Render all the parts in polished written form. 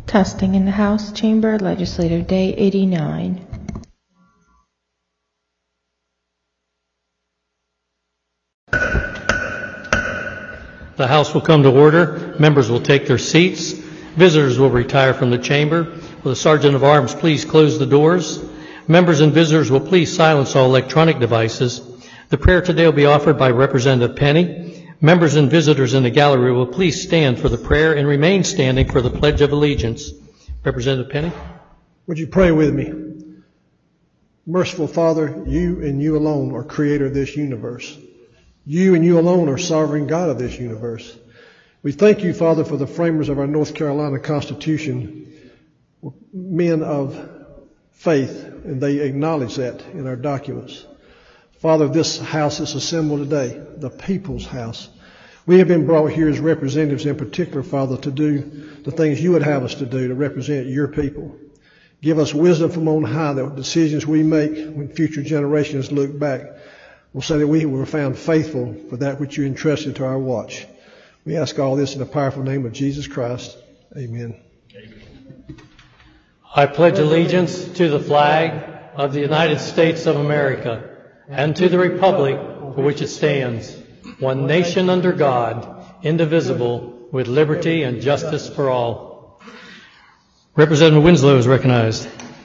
Testing in the House Chamber, Legislative Day 89. The House will come to order. Members will take their seats. Visitors will retire from the chamber. Will the Sergeant of Arms please close the doors? Members and visitors will please silence all electronic devices. The prayer today will be offered by Representative Penny. Members and visitors in the gallery will please stand for the prayer and remain standing for the Pledge of Allegiance. Representative Penny. Would you pray with me? Merciful Father, you and you alone are creator of this universe. You and you alone are sovereign God of this universe. We thank you, Father, for the framers of our North Carolina Constitution, men of faith, and they acknowledge that in our documents. Father, this house is assembled today, the people's house. We have been brought here as representatives in particular, Father, to do the things you would have us to do, to represent your people. Give us wisdom from on high that decisions we make when future generations look back will say that we were found faithful for that which you entrusted to our watch. We ask all this in the powerful name of Jesus Christ. Amen. I pledge allegiance to the flag of the United States of America and to the republic for which it stands, one nation under God, indivisible, with liberty and justice for all. Representative Winslow is recognized.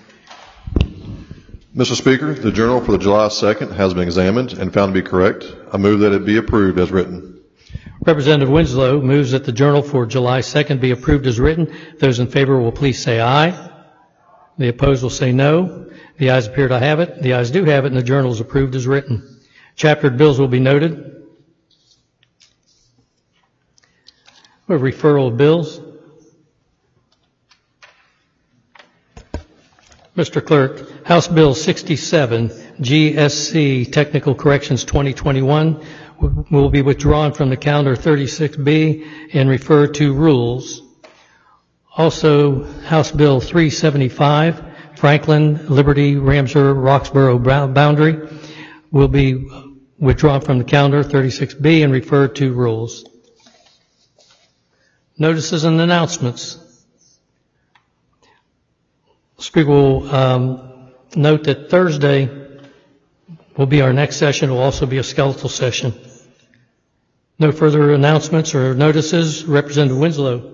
Mr. Speaker, the journal for the July 2nd has been examined and found to be correct. I move that it be approved as written. Representative Winslow moves that the journal for July 2nd be approved as written. Those in favor will please say aye. The opposed will say no. The ayes appear to have it. The ayes do have it, and the journal is approved as written. Chaptered bills will be noted. A referral of bills. Mr. Clerk, House Bill 67, GSC, Technical Corrections 2021, will be withdrawn from the calendar 36B and referred to rules. Also, House Bill 375, Franklin, Liberty, Ramseur, Roxborough boundary, will be withdrawn from the calendar 36B and referred to rules. Notices and announcements. Speaker will note that Thursday will be our next session. It will also be a skeletal session. No further announcements or notices. Representative Winslow.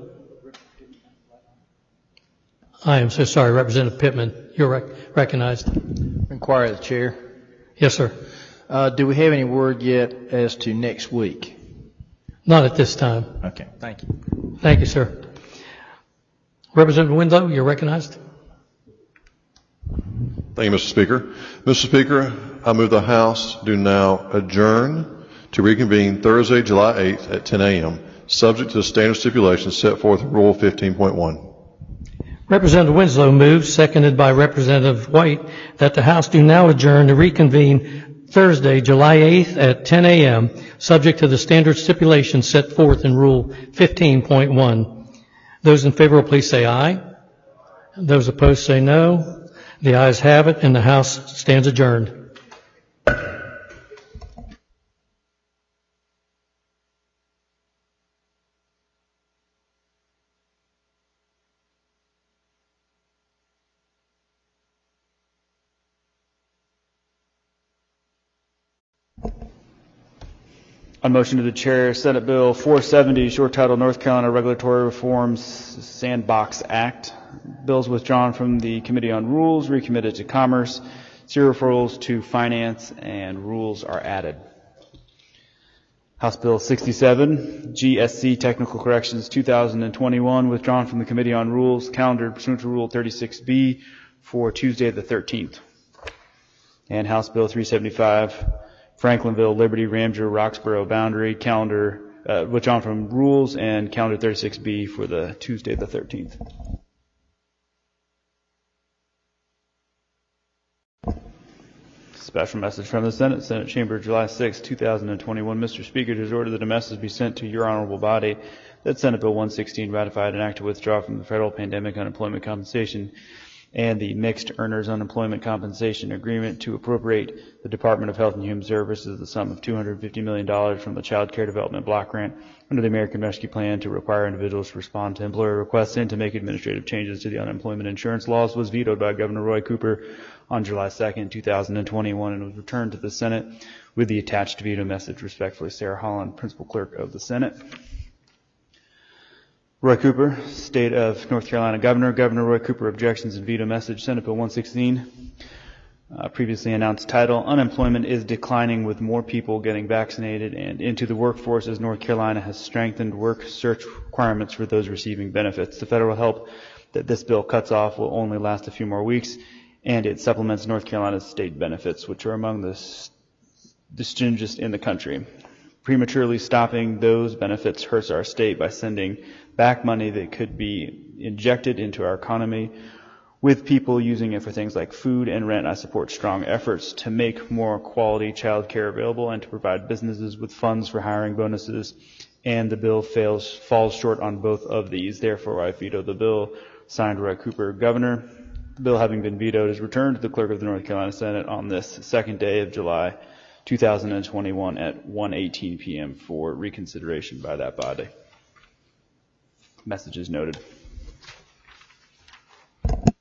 I am so sorry, Representative Pittman. You're recognized. Inquire of the chair. Yes, sir. Do we have any word yet as to next week? Not at this time. Okay, thank you. Thank you, sir. Representative Winslow, you're recognized. Thank you, Mr. Speaker. Mr. Speaker, I move the House do now adjourn to reconvene Thursday, July 8th at 10 a.m., subject to the standard stipulations set forth in Rule 15.1. Representative Winslow moves, seconded by Representative White, that the House do now adjourn to reconvene Thursday, July 8th at 10 a.m., subject to the standard stipulations set forth in Rule 15.1. Those in favor will please say aye. Those opposed say no. The ayes have it, and the House stands adjourned. On motion to the chair, Senate Bill 470, short title, North Carolina Regulatory Reforms Sandbox Act. Bills withdrawn from the Committee on Rules, recommitted to Commerce. 0 referrals to Finance, and rules are added. House Bill 67, GSC, Technical Corrections 2021, withdrawn from the Committee on Rules, calendared pursuant to Rule 36B for Tuesday the 13th. And House Bill 375, Franklinville, Liberty, Ramseur, Roxborough boundary, calendar withdrawn from rules and calendar 36B for the Tuesday the 13th. Special message from the Senate. Senate Chamber, July 6, 2021. Mr. Speaker, it is ordered that a message be sent to your honorable body that Senate Bill 116 ratified and act to withdraw from the federal pandemic unemployment compensation and the Mixed Earners Unemployment Compensation Agreement to appropriate the Department of Health and Human Services the sum of $250 million from the Child Care Development Block Grant under the American Rescue Plan to require individuals to respond to employer requests and to make administrative changes to the unemployment insurance laws was vetoed by Governor Roy Cooper on July 2nd, 2021, and was returned to the Senate with the attached veto message. Respectfully, Sarah Holland, Principal Clerk of the Senate. Roy Cooper, State of North Carolina Governor. Governor Roy Cooper, objections and veto message. Senate Bill 116. Previously announced title, unemployment is declining with more people getting vaccinated and into the workforce as North Carolina has strengthened work search requirements for those receiving benefits. The federal help that this bill cuts off will only last a few more weeks, and it supplements North Carolina's state benefits, which are among the stingiest in the country. Prematurely stopping those benefits hurts our state by sending back money that could be injected into our economy, with people using it for things like food and rent. I support strong efforts to make more quality child care available and to provide businesses with funds for hiring bonuses, and the bill falls short on both of these. Therefore, I veto the bill. Signed, Roy Cooper, Governor. The bill having been vetoed is returned to the Clerk of the North Carolina Senate on this second day of July 2021 at 1:18 p.m. for reconsideration by that body. Message is noted.